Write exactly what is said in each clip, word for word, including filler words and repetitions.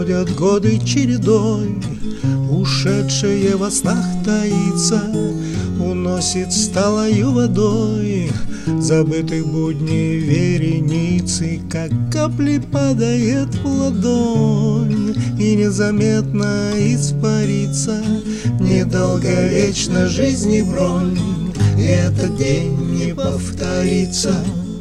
Проходят годы чередой, ушедшее во снах таится, уносит сталою водой забытых будней вереницы, как капли падает в ладонь и незаметно испарится. Недолговечна жизни бронь, и этот день не повторится.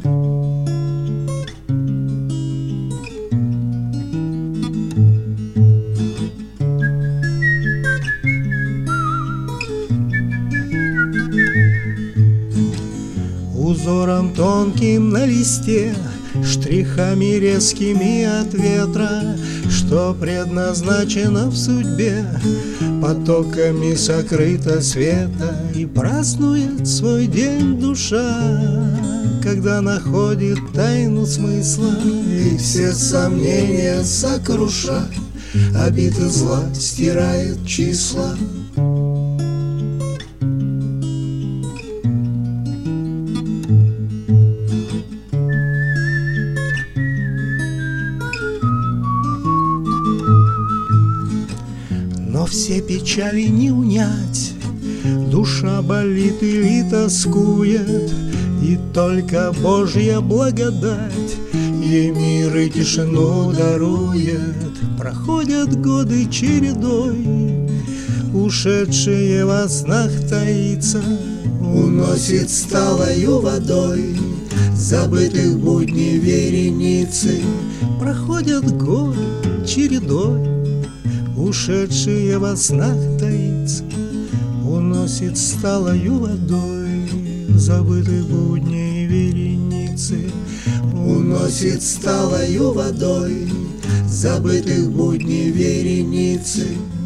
Узором тонким на листе, штрихами резкими от ветра, что предназначено в судьбе, потоками сокрыто света, и празднует свой день душа, когда находит тайну смысла и все сомнения сокруша, обиды зла стирает числа. Но все печали не унять, душа болит или тоскует, и только Божья благодать ей мир и тишину дарует. Проходят годы чередой, ушедшее во снах таится, уносит сталою водой забытых будней вереницы. Проходят годы чередой, ушедшие во снах таится, уносит сталою водой забытых будней вереницы. Уносит сталою водой забытых будней вереницы.